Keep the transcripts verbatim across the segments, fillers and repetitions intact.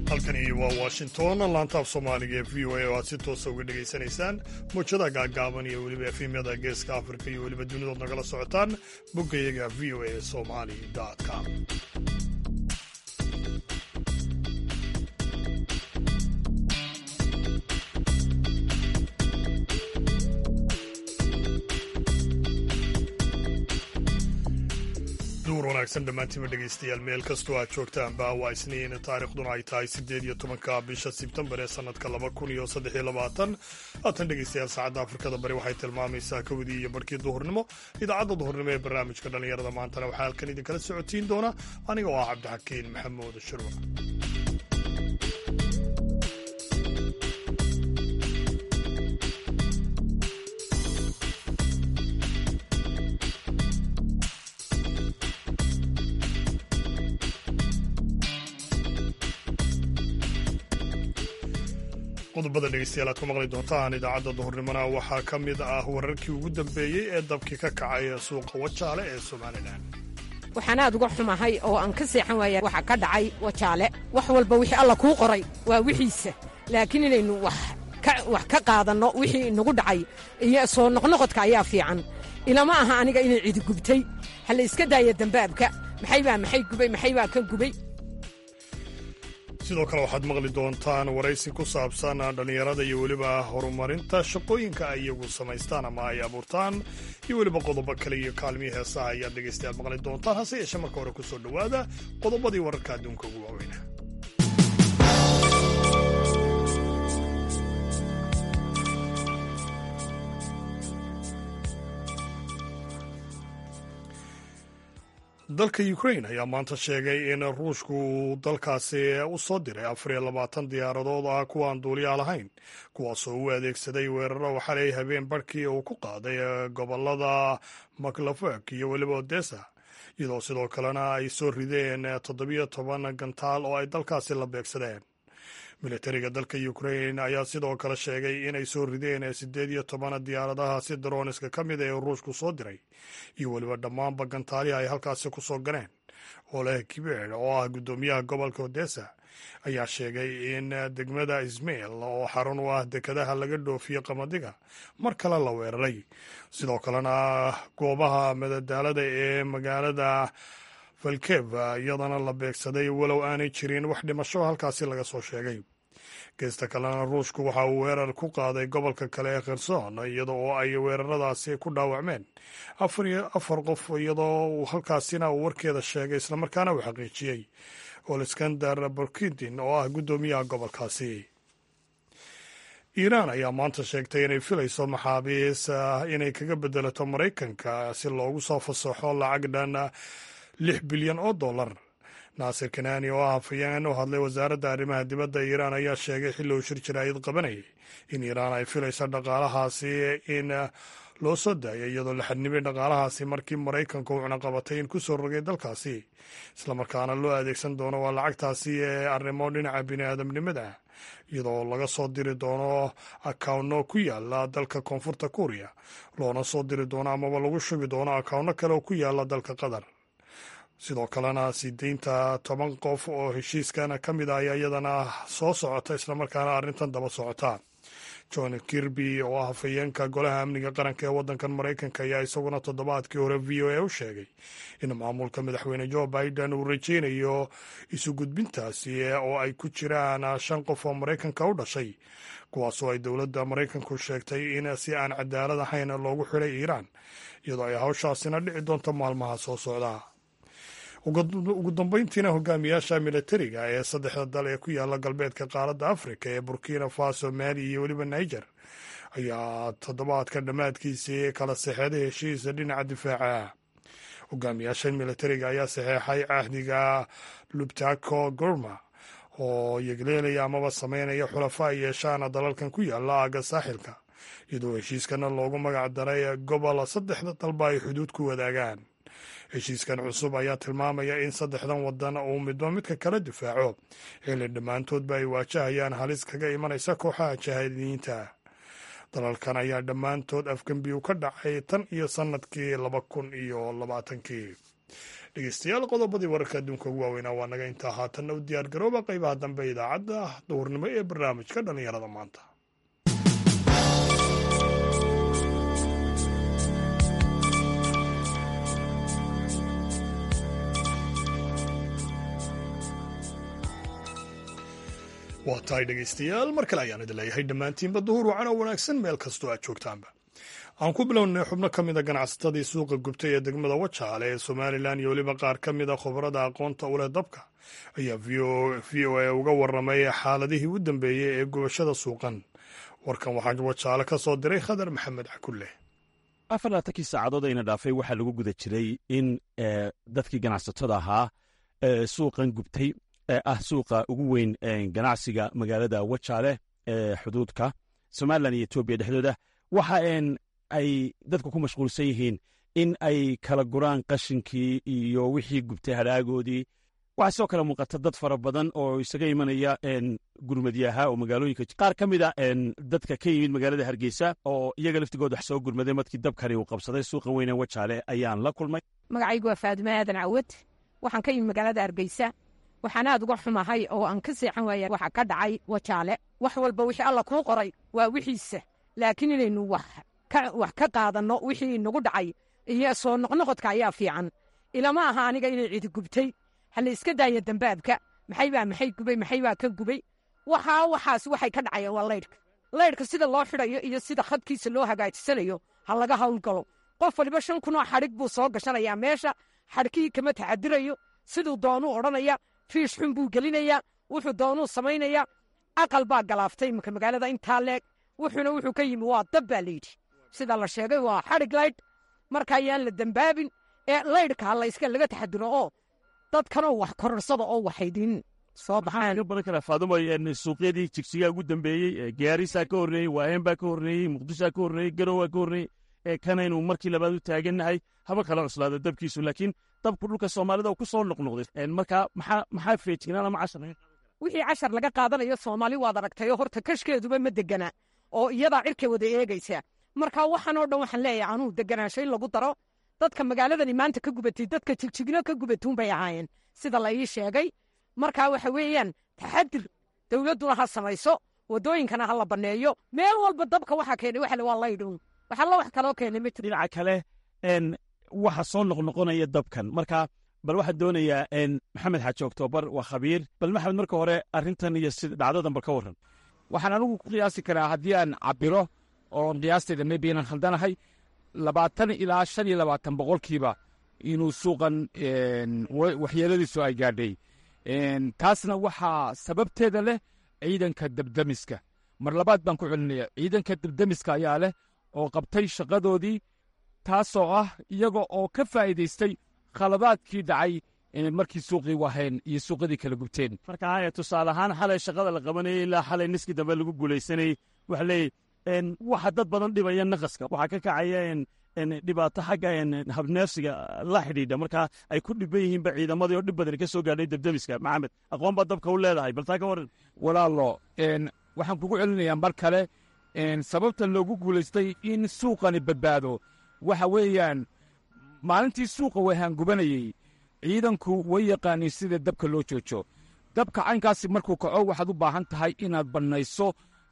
halkani waa washington laantaaf soomaaliga ee v o a oo aad si toosa uga dhegaysanaysaan muujada gaagaaban iyo weliba efemyada geeska afrika iyo weliba dunidood nagala socotaan boggayaga v o a somali com duur wanaagsan dhammaantiinba dhegaystayaal meel kastoo aad joogtaanba waa isniin taarikhduna ay tahay siddeed iyo tobanka bisha sebtembar ee sannadka laba kun iyo saddex iyo labaatan haatan dhegaystayaal saacadda afrikada bari waxay tilmaamaysaa kowdii iyo barhkii duhurnimo idaacadda duhurnimo ee barnaamijka dhallinyarada maantana waxaa halkan idinkala socotiin doona aniga oo ah cabdixakiin maxamuud shirwa qodobada dhegeystayaal aad ku maqli doontaan idaacadda duhurnimona waxaa ka mid ah wararkii ugu dambeeyey ee dabkii ka kacay suuqa wajaale ee somalilan waxaan aad uga xumahay oo aan ka seexan waaya waxa ka dhacay wajaale wax walba wixii alla kuu qoray waa wixiisa laakiin inaynu wax ka qaadanno wixii inagu dhacay iyo soo noqnoqodka ayaa fiican ilama aha aniga inay cidi gubtay ha la iska daaya dambaabka maxay baa maxay gubay maxay baa ka gubay sidoo kale waxaad maqli doontaan waraysi ku saabsan dhallinyarada iyo weliba horumarinta shaqooyinka ay iyagu samaystaan ama ay abuurtaan iyo weliba qodobo kale iyo kaalmihii heesaha ayaad dhegaystayaal maqli doontaan hase yeeshee marka hore ku soo dhowaada qodobadii wararka adduunka ugu waaweyna dalka ukrain ayaa maanta sheegay in ruushku uu dalkaasi u soo diray afar iyo labaatan diyaaradood ah kuwaan duuliyaa lahayn kuwaasoo u adeegsaday weeraro waxalay habeen barhkii uu ku qaaday gobolada maklafek iyo weliba odessa iyadoo sidoo kalena ay soo rideen toddobiyo toban gantaal oo ay dalkaasi la beegsadeen militariga dalka ukrain ayaa sidoo kale sheegay inay soo rideen siddeed iyo toban diyaaradahaasi daroniska ka mid ee ruushku soo diray iyo weliba dhammaanba gantaalihi ay halkaasi ku soo galeen oleh kibeer oo ah guddoomiyaha gobolka odessa ayaa sheegay in degmada ismail oo xarun u ah dekadaha laga dhoofiyo qamadiga mar kale la weeraray sidoo kalena goobaha madadaalada ee magaalada falkev iyadana la beegsaday walow aanay jirin wax dhimasho halkaasi laga soo sheegay geesta kalena ruushku waxa uu weerar ku qaaday gobolka kale ee kherson iyada oo ay weeraradaasi ku dhaawacmeen afar iyo afar qof iyadoo halkaasina uu warkeeda sheegay islamarkaana uu xaqiijiyey oleskandar borkidin oo ah guddoomiyaha gobolkaasi iiraan ayaa maanta sheegtay inay filayso maxaabiis inay kaga bedelato maraykanka si loogu soo fasaxo lacag dhan lix bilyan oo dollar naasir kanaani oo ah hafayeen u hadlay wasaaradda arrimaha dibadda iiraan ayaa sheegay xilli uu shir jaraa'id qabanayay in iiraan ay filayso dhaqaalahaasi in loo soo daayay iyadoo la xadnibay dhaqaalahaasi markii maraykanku uu cunaqabatay in ku soo rogay dalkaasi islamarkaana loo adeegsan doono waa lacagtaasi ee arrimo dhinaca bini'aadamnimada iyadoo laga soo diri doono akawno ku yaala dalka koonfurta kuuriya loona soo diri doono amaba lagu shubi doono akawno kale oo ku yaala dalka qatar sidoo kalena sii deynta toban qof oo heshiiskan ka mid ah ayaa iyadana soo socota islamarkaana arrintan daba socota john kirby oo ah hafayeenka golaha amniga qaranka ee waddankan maraykanka ayaa isaguna toddobaadkii hore v o a u sheegay in maamulka madaxweyne joe biden uu rajaynayo isu gudbintaasi oo ay ku jiraan shan qof oo maraykanka u dhashay kuwaasoo ay dowladda maraykanku sheegtay in si aan cadaalad ahayn loogu xidhay iiraan iyadoo ay hawshaasina dhici doonto maalmaha soo socda ugu dambeyntiina hogaamiyaasha militariga ee saddexda dal ee ku yaala galbeedka qaaradda afrika ee burkina faso mali iyo weliba niger ayaa toddobaadka dhammaadkiisii kala saxeeday heshiisa dhinaca difaaca hogaamiyaasha militariga ayaa saxeexay cahdiga lubtako gorma oo yegleelaya amaba sameynaya xulafo ay yeeshaan dalalkan ku yaala aaga saaxilka iyadoo heshiiskana loogu magac daray gobol saddexda dalba ay xuduud ku wadaagaan heshiiskan cusub ayaa tilmaamaya in saddexdan wadan uu midba midka kala difaaco xilli dhammaantoodba ay waajahayaan halis kaga imanaysa kooxaha jahaadiyiinta dalalkan ayaa dhammaantood afgembiyu ka dhacay tan iyo sannadkii laba kun iyo labaatankii dhegeystayaal qodobadii wararka adduunka ugu waaweynaa waa naga intaa haatanna u diyaar garooba qaybaha dambe idaacadda duhurnimo ee barnaamijka dhallinyarada maanta. waa tahay dhegeystayaal mar kale ayaan idin leeyahay dhammaantiinba duhur wacan oo wanaagsan meel kastoo aad joogtaanba. aan ku bilownay xubno ka mida ganacsatadii suuqa gubtay ee degmada wajaale ee somalilan iyo weliba qaar ka mida khubarada aqoonta u leh dabka ayaa v o a uga warramay xaaladihii u dambeeyey ee gubashada suuqan. warkan waxaa wajaale ka soo diray khadar maxamed cakulle. afar laatankii saacadood ayna dhaafay waxaa lagu guda jiray in dadkii ganacsatada ahaa suuqan gubtay ee ah suuqa ugu weyn ganacsiga magaalada wajaale ee xuduudka somalilan iyo etoobiya dhexdooda waxa ay dadku ku mashquulsan yihiin in ay kala guraan qashinkii iyo wixii gubtay hadhaagoodii. waxaa sidoo kale muuqata dad fara badan oo isaga imanaya gurmadyaha oo magaalooyinka qaar ka mid a dadka ka yimid magaalada hargeysa oo iyaga laftigood wax soo gurmaday markii dabkani uu qabsaday suuqa weyne wajaale ayaan la kulmay. magacaygu waa faadime aadan cawad, waxaan ka yimid magaalada hargeysa. waxaan aad uga xumahay oo aan ka seexan waaya waxa ka dhacay wajaale. wax walba wixii alla kuu qoray waa wixiisa, laakiin inaynu wax ka qaadanno wixii nagu dhacay iyo soo noqnoqodka ayaa fiican. ilama aha aniga inay cidi gubtay, hala iska daaya dambaabka maxay baa maxay gubay maxay baa ka gubay. waxaa waxaas waxay ka dhacayaan waa laydhka laydhka sida loo xidhayo iyo sida khadkiisa loo hagaajisanayo ha laga howlgalo. qof waliba shan kun oo xadhig buu soo gashanayaa meesha, xadhkii kama taxadirayo, siduu doonuu odhanaya, fiish xun buu gelinayaa, wuxuu doonuu samaynayaa. aqal baa galaaftay imika magaalada intaa leeg, wuxuuna wuxuu ka yimi waa dab baa layidhi. sida la sheegay waa xadhig laydh, marka ayaan la dembaabin ee laydhka ha layska laga taxadiro oo dadkanoo wax kororsada oo waxaydin soo baxaan. baran kara faadumo suuqyadii jigsigaa ugu dambeeyey, gaarisaa ka horreeyey, waaheen baa ka horreeyey, muqdishaa ka horreeyey, garowaa ka horreeyey, ee kanaynu markii labaad u taagannahay haba kala cuslaada dabkiisu, laakiin dabku dhulka soomaalida ku soo noqnoqday. markaa maxaa maxaa feejignaan ama cashar laga wixii cashar laga qaadanayo soomaali waad aragtayo horta kashkeeduba ma degana oo iyadaa cirka wada eegaysa. marka waxaan oo dhan waxaan leeyahay anuu deganaansho in lagu daro. dadka magaaladani maanta ka gubatay dadka jigjigno ka gubatuun bay ahaayeen sida la ii sheegay. markaa waxa weeyaan taxadir dowladduna ha samayso, waddooyinkana ha la banneeyo. meel walba dabka waxaa keenay waxa waa laydhun, waxa la wax kaloo keenay ma jiro. dhinaca kale waxa soo noqnoqonaya dabkan. marka bal waxaan doonayaa maxamed xaaji oktoobar waa khabiir. bal maxamed marka hore arrintan iyo sida dhacdadan bal ka warran. waxaan anigu ku qiyaasi karaa haddii aan cabiro oo qiyaastayda maybe inaan khaldanahay labaatan ilaa shan iyo labaatan boqolkiiba inuu suuqan waxyeeladiisu ay gaadhay. taasna waxaa sababteeda leh ciidanka dabdamiska. mar labaad baan ku celinaya, ciidanka dabdamiska ayaa leh oo qabtay shaqadoodii, taasoo ah iyaga oo ka faa'iidaystay khaladaadkii dhacay markii suuqii wahayn iyo suuqyadii kala gubteen. marka tusaale ahaan xalay shaqada la qabanayay ilaa xalay niskii dambe lagu guulaysanayey waxa leeyahy waxa dad badan dhibaya naqaska, waxaa ka kacaya dhibaato xagga habneefsiga la xidhiidha. markaa ay ku dhiban yihiinba ciidamadii oo dhib badan ka soo gaadhay dabdamiska. maxamed aqoon baa dabka u leedahay, bal taa ka warran. walaalo waxaan kugu celinayaa mar kale sababta loogu guulaystay in suuqani badbaado waxa weeyaan maalintii suuqa wahaan gubanayey ciidanku way yaqaaniin sida dabka loo joojo. dabka caynkaasi markuu kaco waxaad u baahan tahay inaad bannayso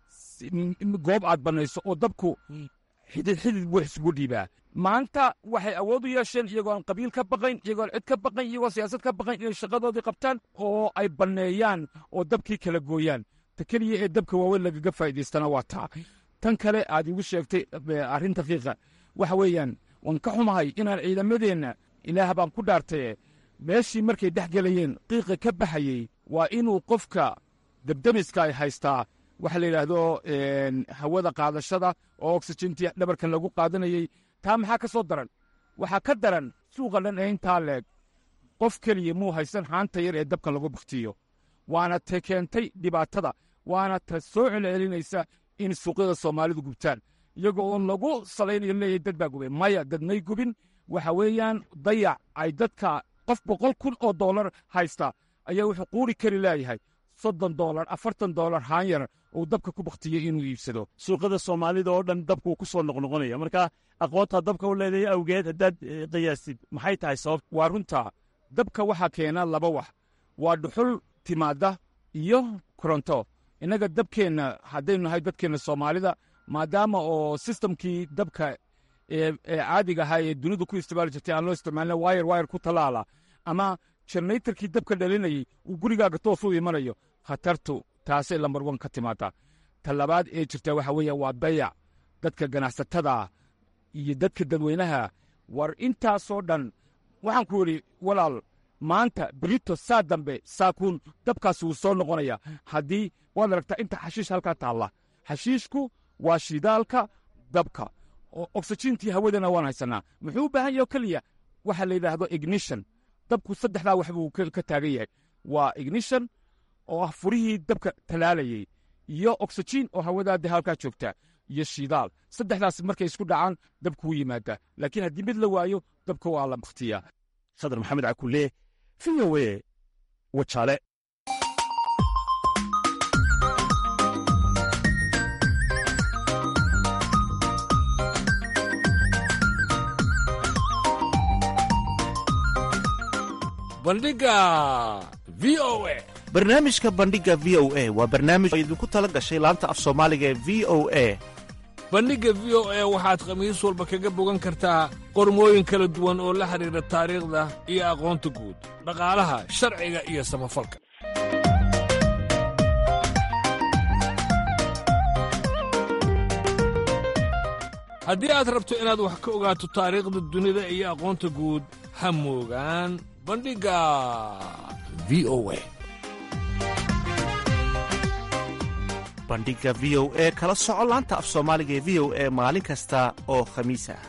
goob aad bannayso oo dabku xidid xidid buu isugu dhiibaa. maanta waxay awood u yeesheen iyagoo aan qabiil ka baqayn, iyagoo aan cid ka baqayn, iyagoo siyaasad ka baqayn inay shaqadoodii qabtaan oo ay banneeyaan oo dabkii kala gooyaan. ta keliya ee dabka waaweyn lagaga faa'idaystana waa taa. tan kale aad igu sheegtay arrin daqiiqa waxa weeyaan waan ka xumahay inaan ciidamadeenna ilaah baan ku dhaartaye meeshii markay dhex gelayeen qiiqa ka baxayey waa inuu qofka dabdamiska ay haystaa waxa la yidhaahdo hawada qaadashada oo oksijiintii dhabarkan lagu qaadanayey. taa maxaa ka soo daran? waxaa ka daran suuqa dhan ee intaa leeg qof keliya muu haysan haanta yar ee dabkan lagu baktiyo. waana ta keentay dhibaatada, waana ta soo celcelinaysa in suuqyada soomaalidu gubtaan iyagoo oon lagu salaynayo leeyahay dad baa gubay. maya, dad may gubin. waxa weeyaan dayac ay dadka qof boqol kun oo doolar haysta ayaa wuxuu quuri kari leeyahay soddon doolar afartan doolar haan yar uu dabka ku baktiyey inuu iibsado. suuqyada soomaalida oo dhan dabku ku soo noqnoqonaya. marka aqoontaa dabka u leedahay awgeed haddaad qiyaastid maxay tahay sabab? waa runtaa dabka waxaa keena laba wax waa dhuxul timaadda iyo koronto innaga dabkeenna haddaynu nahay dadkeenna soomaalida maadaama oo sistamkii dabka ee caadiga ahaa ee dunidu ku isticmaali jirtay aan loo isticmaalina wayar wayar ku talaala ama generatorkii dabka dhalinayey uu gurigaaga toos u imanayo khatartu taasay lambar wan ka timaaddaa ta labaad ee jirta waxa weeye waa dayac dadka ganacsatada iyo dadka dadweynaha war intaasoo dhan waxaan ku yidhi walaal maanta berito saa dambe saakuun dabkaas wuu soo noqonaya haddii waad aragtaa inta xashiish halkaa taalla xashiishku waa shidaalka dabka oo oksijiintii hawadana waan haysannaa muxuu u baahan yaho keliya waxa la yidhaahdo ignition dabku saddexdaa wax buu ka taagan yahay waa ignition oo ah furihii dabka talaalayey iyo oksijiin oo hawadaadda halkaa joogta iyo shidaal saddexdaas markay isku dhacaan dabku wuu yimaadaa laakiin haddii mid la waayo dabka waa la bakhtiyaa khadar maxamed cakulle v o a wajaale bandhiga v o a barnaamijka bandhiga v o a waa barnaamij oo idinku tala gashay laanta af soomaaliga ee v o a bandhigga v o a waxaad khamiis walba kaga bogan kartaa qormooyin kala duwan oo la xidhiidha taariikhda iyo aqoonta guud dhaqaalaha sharciga iyo samafalka haddii aad rabto inaad wax ka ogaato taariikhda dunida iyo aqoonta guud ha moogaan bandhigga v o a bandhigga v o e kala soco laanta af soomaaliga ee v o e maalin kasta oo khamiis ah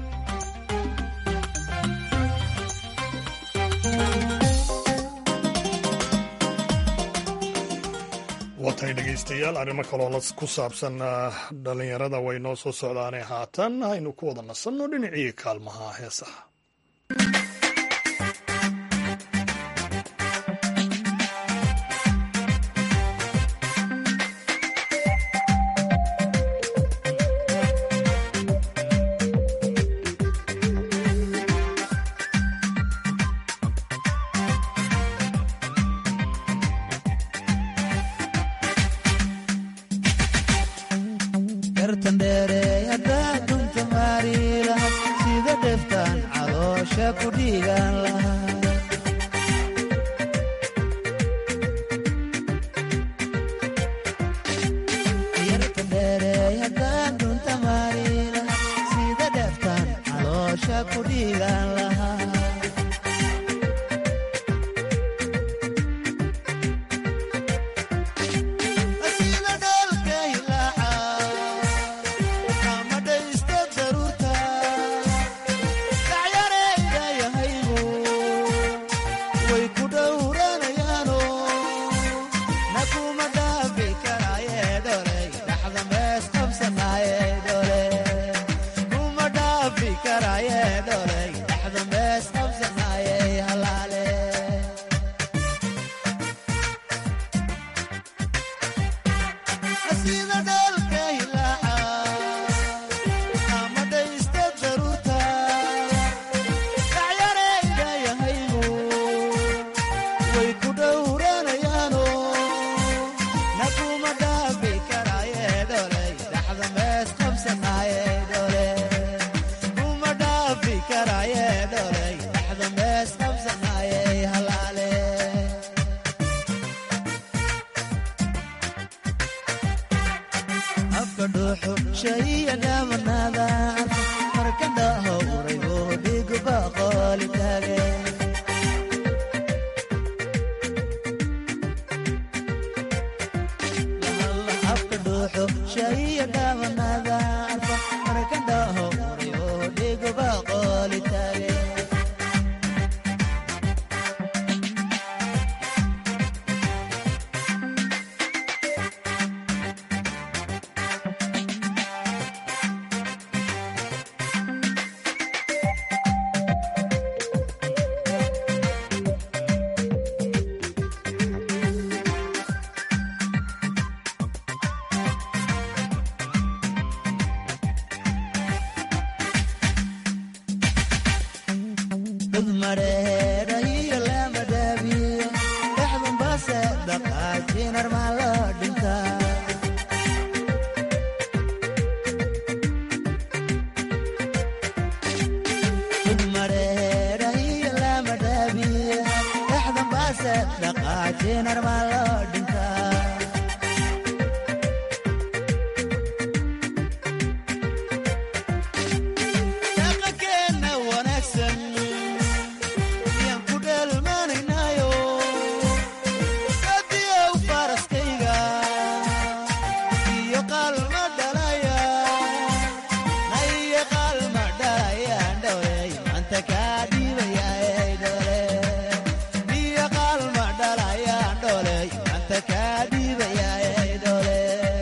watay dhegaystayaal arrimo kaloo ku saabsan dhallinyarada way noo soo socdaanee haatan haynu ku wada nasanno dhinacii kaalmaha heesaha mareerahiyo armaalo dhinta mareera iyo lama dhaabiya dhexdan baase dhaqaajin armaalo dhinta dhaqankeena wanaagsan yaan ku dheelmaanaynayo adiyow faraskayga iyo qaalma dhalaya naiyo qaalma dhalayaan dhowley maanta kaa dhiibayaa dhole iyo qaalma dhalayaan dholey maanta kaa dhiibayaa dhole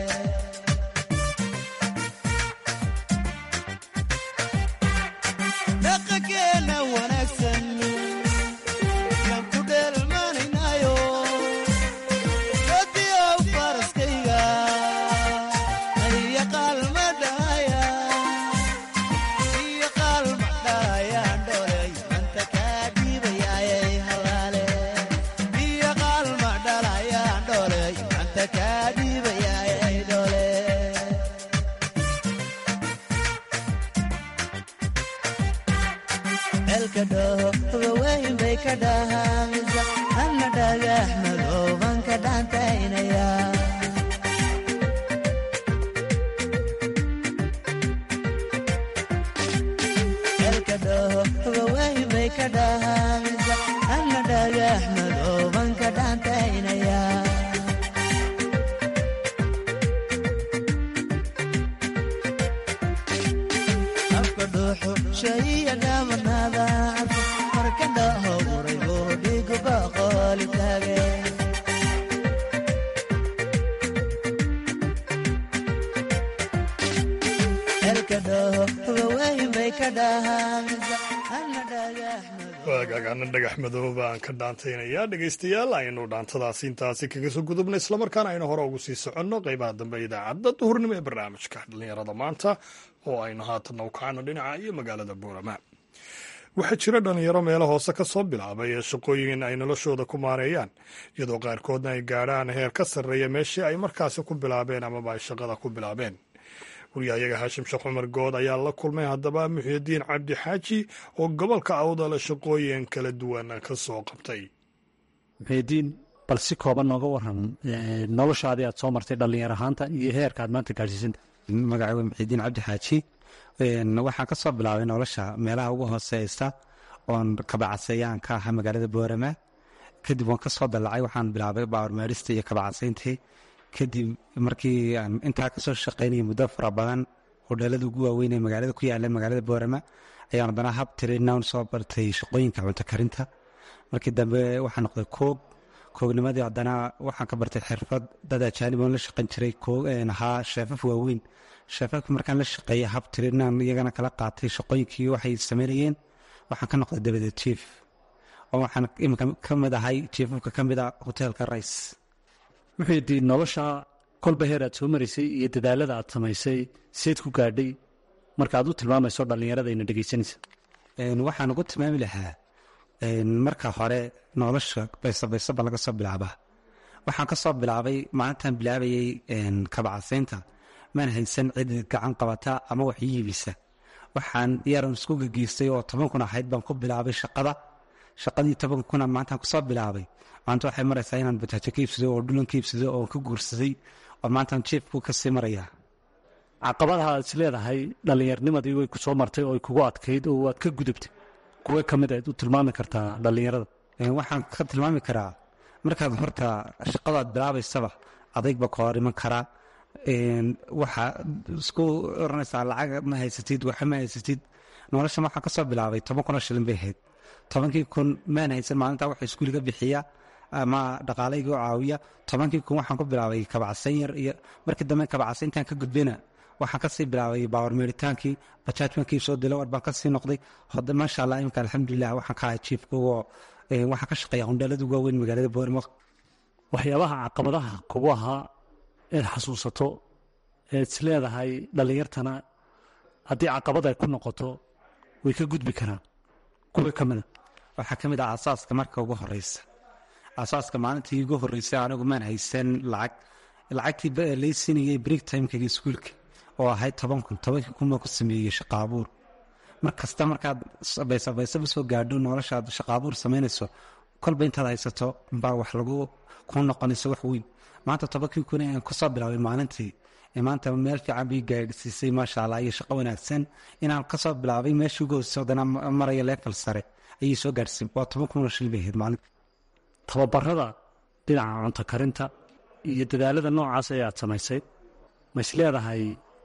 dhaqankeena wanaagsan yaan ku dheelmaanaynayo adiyow faraskayga iyo qaalma dhalaya iyo qaalma dhalayaan dholey maanta kaa dhiibayaa halaale iyo qaalma dhalayaan dholey maanta kaa dhiibayaa dhole elka dhaho waweyn bay ka dhahaamisa anna dhagax madooban ka dhaantaynaya elka dhaho waweyn bay ka dhahaamisa anna dhagax madooban ka dhaantaynaya afka dhuuxu shayiya dhaamanaada carfa marka dhaho uray buu dhigu baqooli taage elka dhaho waweyn bay ka dhahaamisa anna dhagax waagaagaana dhagax madooba aan ka dhaantaynayaa dhegaystayaal aynu dhaantadaasi intaasi kaga soo gudubna islamarkaana aynu hore ugu sii soconno qaybaha dambe idaacadda duhurnimo ee barnaamijka dhallinyarada maanta oo aynu haatanna u kacano dhinaca iyo magaalada boorama waxaa jira dhallinyaro meelo hoose ka soo bilaabay ee shaqooyin ay noloshooda ku maareeyaan iyadoo qaarkoodna ay gaadhaan heer ka sarreeya meeshii ay markaasi ku bilaabeen amaba ay shaqada ku bilaabeen wariyahayaga haashim sheekh cumar good ayaa la kulmay haddaba muxiidiin cabdi xaaji oo gobolka awdala shaqooyin kala duwan ka soo qabtay. muxiidiin bal si kooban nooga waran noloshaadii aad soo martay dhallinyar ahaanta iyo heerka aad maanta gaadhsiisanta. magacayga muxiidiin cabdi xaaji waxaan ka soo bilaabay nolosha meelaha ugu hooseysta oon kabacasayaan ka ahaa magaalada boorama kadib waan ka soo dallacay waxaan bilaabay baawarmeerista iyo kabacsayntii kadib markii aan intaa kasoo shaqaynayay muddo fara badan hodheelada ugu waaweyn ee magaalada ku yaala magaalada boorama ayaan haddana hab tirinown soo bartay shaqooyinka cunto karinta markii dambe waxaa noqday koog koognimadii haddana waxaan ka bartay xirfad dad ajaanib oon la shaqayn jiray ahaa sheefaf waaweyn sheefafka markaan la shaqeeyay hab tirinown iyagana kala qaatay shaqooyinkii waxay sameynayeen waxaan ka noqday dabada jief oo waxaan iminka ka mid ahay jiefafka ka mid a hoteelka rice. muxiidiin nolosha kolba heer aad soo maraysay iyo dadaalada aad samaysay seed ku gaadhay marka aad u tilmaamayso dhallinyarada ayna dhegaysanaysa. waxaan ugu tilmaami lahaa marka hore nolosha baysabaysaba laga soo bilaabaa waxaan ka soo bilaabay maalintaan bilaabayay kabacsaynta maan haysan cid gacan qabata ama wax iibisa waxaan yaran isku gegeystay oo toban kun ahayd baan ku bilaabay shaqada shaqadii toban kuna maantaan kusoo bilaabay maanta waxay maraysaa inaan bataajo ka iibsado oo dhulan ka iibsado oo ka guursaday oo maantaan jiefku ka sii marayaa. caqabadaha aad is leedahay dhallinyarnimadii way ku soo martay oo ay kugu adkayd oo waad ka gudubtay kuwe ka mid aad u tilmaami kartaa dhallinyarada. waxaan ka tilmaami karaa markaad horta shaqadaad bilaabaysaba adayg-ba ka hor iman karaa waxaa isku oranaysaa lacag ma haysatid waxa ma haysatid nolosha waxaan ka soo bilaabay toban kun oo shilin bay ahayd tobankii kun maan haysan maalintaa waxa iskuuliga bixiya ama dhaqaalayga u caawiya tobankii kun waxaan ku bilaabay kabacsayn yar iyo markii dambe kabacsayntaan ka gudbayna waxaan kasii bilaabay baawar meeritaankii bajaaj bankii soo dilo war baan kasii noqday hode maasha allah imika alxamdulilah waxaan ka ahay jiifka oo waxaan ka shaqeeya hundheelada ugu waaweyn magaalada booramo. waxyaabaha caqabadaha kugu ahaa eed xasuusato eed is leedahay dhallinyartana haddii caqabad ay ku noqoto way ka gudbi karaan kuwa ka mida. waxaa ka mid ah asaaska marka ugu horeysa asaaska maalintii igu horreysay anigu maan haysan lacag lacagtii lay siinayay break timekayga iskuulka oo ahayd toban kun tobankii kunma ku sameeyey shaqaabuur mar kasta markaad baysabaysaba soo gaadho noloshaad shaqaabuur samaynayso kolba intaad haysato baa wax lagu ku noqonayso wax weyn maanta tobankii kun aan kusoo bilaabay maalintii maanta meel fiican bii gaadhsiisay maasha allah iyo shaqo wanaagsan inaan kasoo bilaabay meeshii ugu hoosay haddana maraya leefal sare ayay soo gaadhsiin waa toban kun oo shil bay ahayd maalinta tababarada dhinaca cunto karinta iyo dadaalada noocaas ee aad samaysay ma is leedahay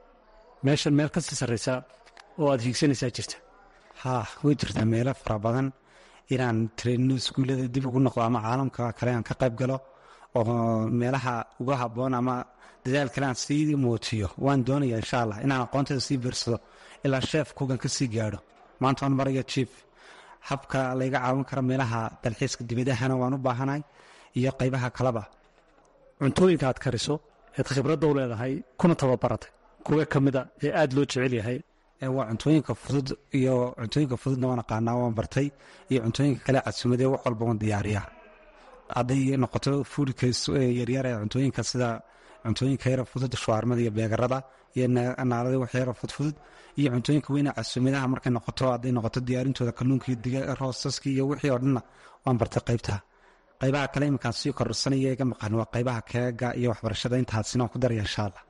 meeshan meel kasii sarraysa oo aad hiigsanaysaa jirta haa way jirtaa meelo fara badan inaan treenino iskuullada dib ugu noqdo ama caalamka kale aan ka qayb galo oo meelaha uga habboon ama dadaal kale aan sii muujiyo waan doonaya insha allah inaan aqoonteeda sii beersado ilaa sheef kugan ka sii gaadho maanta waan maraya jief habka layga caawin karo meelaha dalxiiska dibadahana waan u baahanahay iyo qaybaha kaleba cuntooyinka aad kariso eed khibradda u leedahay kuna tababaratay kuwa ka mida ee aada loo jecel yahay waa cuntooyinka fudud iyo cuntooyinka fududna waan aqaanaa waan bartay iyo cuntooyinka kale casuumadee wax walba waan diyaariyaa hadday noqoto fuudka yaryar ee cuntooyinka sida cuntooyinka yara fudud shuwaarmada iyo beegarada iyo naalada wax yara fudfudud iyo cuntooyinka weyna casuumadaha markay noqoto hadday noqoto diyaarintooda kalluunka iyo diga roosaska iyo wixii oo dhanna waan bartay qaybtaa qaybaha kale iminkaan sii kororsanaya iga maqan waa qaybaha keega iyo waxbarashada intaasina waan ku daraya insha allah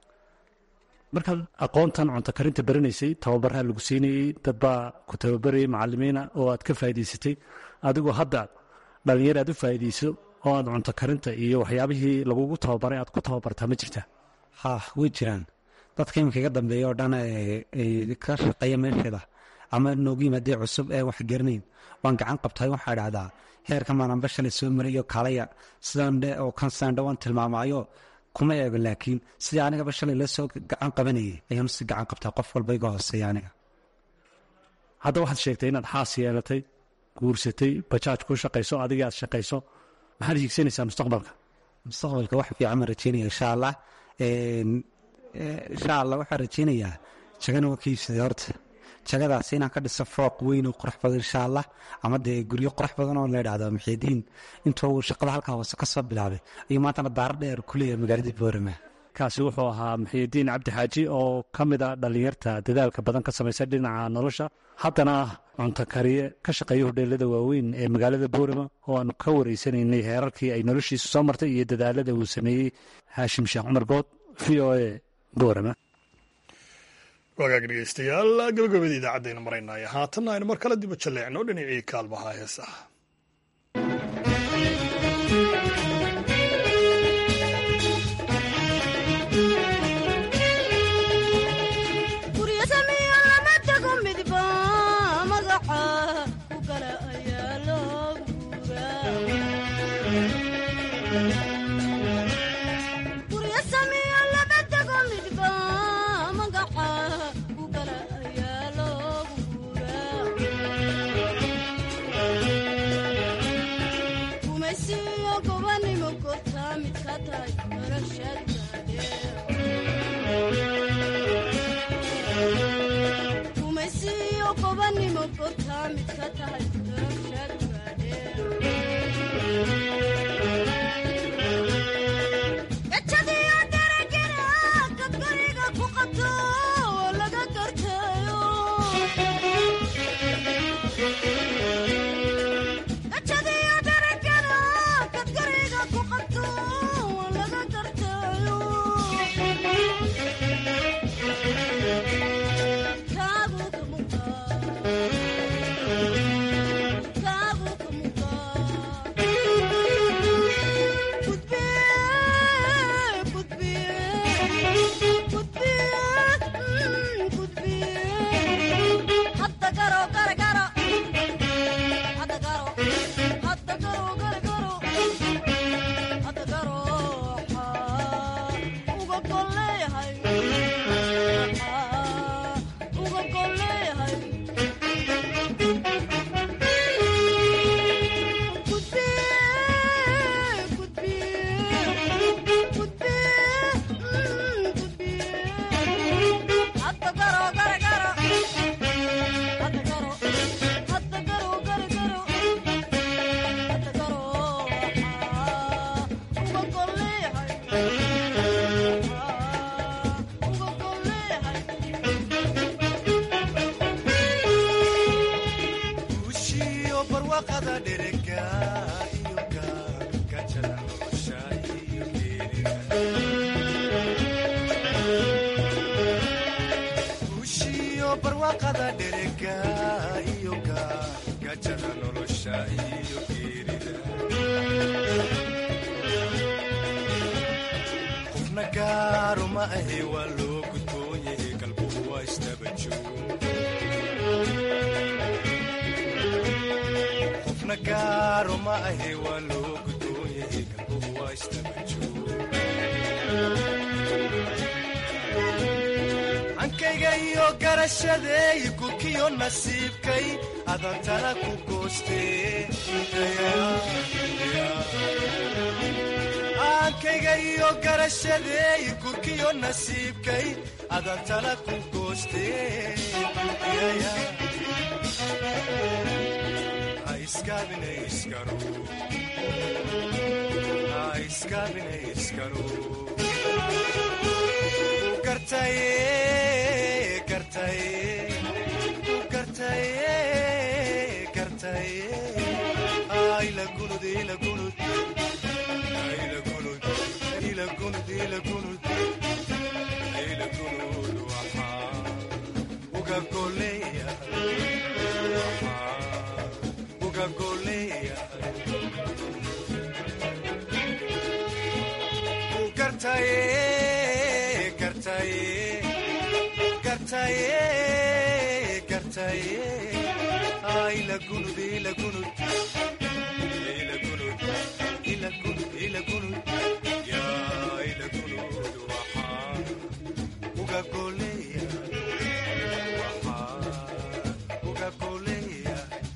markaad aqoontan cunto karinta baranaysay tababarhaa lagu siinayey dad baa ku tababarayay macalimiina oo aad ka faa'idaysatay adigoo hadda dhallinyar aad u faa'iidayso oo aad cunto karinta iyo waxyaabihii lagugu tababaray aad ku tababartaa ma jirtaa haa way jiraan dadka iminka iga dambeeya oo dhan ka shaqeeya meesheeda ama noogu yimaadee cusub ee wax garanayn waan gacan qabtahay waxaa dhahdaa heerka maananba shalay soo marayo kaalaya sidandhe oo kansandhe waan tilmaamaayo kuma eego laakiin sidii anigaba shalay la soo gacan qabanayay ayaanu si gacan qabtaa qof walba iga hooseeya aniga hadda waxaad sheegtay inaad xaas yeelatay guursatay bajaaj ku shaqayso adiga aad shaqayso maxaad hiigsanaysaa mustaqbalka mustaqbalka wax fiican ma rajeynaya insha allah insha allah waxaan rajeynayaa jagana waa ka iibsaday horta jagadaas inaan ka dhiso fooq weyn oo qurux badan insha allah ama dee guryo qurux badan oo la idhahdo maxiidiin intuu shaqada halkaa hoose ka soo bilaabay ayuu maantana daaro dheer ku leeyahay magaaladii boorama kaasi wuxuu ahaa muxiidiin cabdi xaaji oo ka mid a dhallinyarta dadaalka badan ka samaysa dhinaca nolosha haddana ah cunto kariye ka shaqeeya hodheelada waaweyn ee magaalada boorama oo aanu ka wareysanaynay heerarkii ay noloshiisu soo martay iyo dadaalada uu sameeyey haashim sheekh cumar good v o a boorama wagaag dhegeystayaal gabagabada idaacadaynu maraynaya haatanna aynu mar kale diba jalleecno dhinacii kaalmaha heesaha dherega iyo gajada nolosha iyo geerida ushiyo barwaaqada dherega iyo gajada nolosha iyo geerida qofna gaaro ma ahe waa loo gudboon yahay qalbuhu waa isdaba joog qofna gaaro ma ahe waa loo gudboon yahay qalbuhu waa isdaba joog ankayga iyo garashadeey gurkiyo nasiibkay adantana ku goostee ankayga iyo garashadeey gurkiyo nasiibkay adantana ku goostee iskabinayskaro iskabinayskaro gartaye gartaye gartaye gartaye ayla gunud ila gunud ayla gunud ila gunud ila gunud ila gunud waxa uga goleya uga goleya gartaye gartaye gartaye gartaye ayla gunud ila gunud ila gunud ila gunud ila gunud ya ila gunud waxa uga goleya waxa uga goleya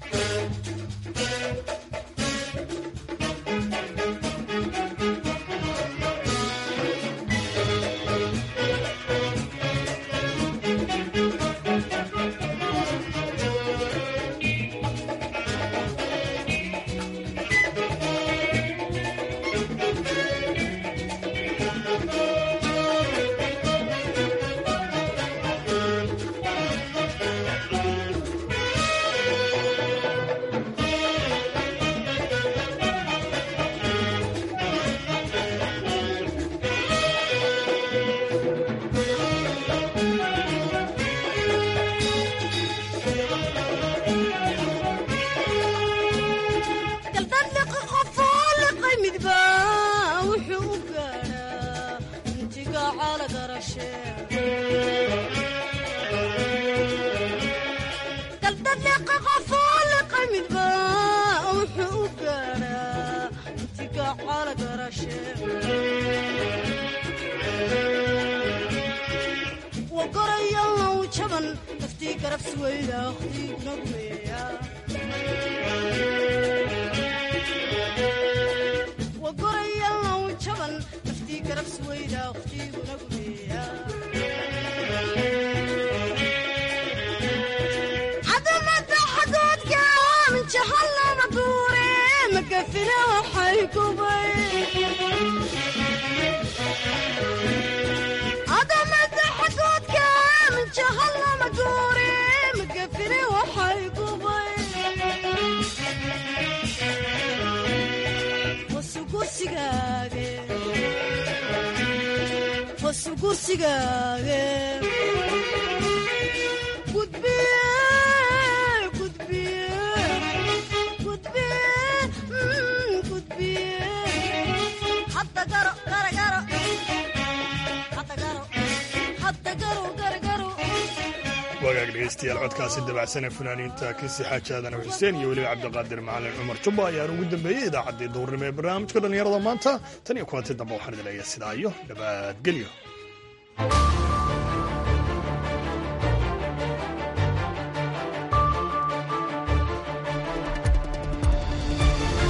wagaag dhegeystayaal codkaasi dabacsane fanaaniinta kisi xaaji aadan xuseen iyo weliba cabdiqaadir macalin cumar jubba ayaan ugu dambeeyey idaacaddii duurnimo ee barnaamijka dhallinyarada maanta tan iyo kulanti dambe waxaan idin leeyahay sidaa iyo nabadgelyo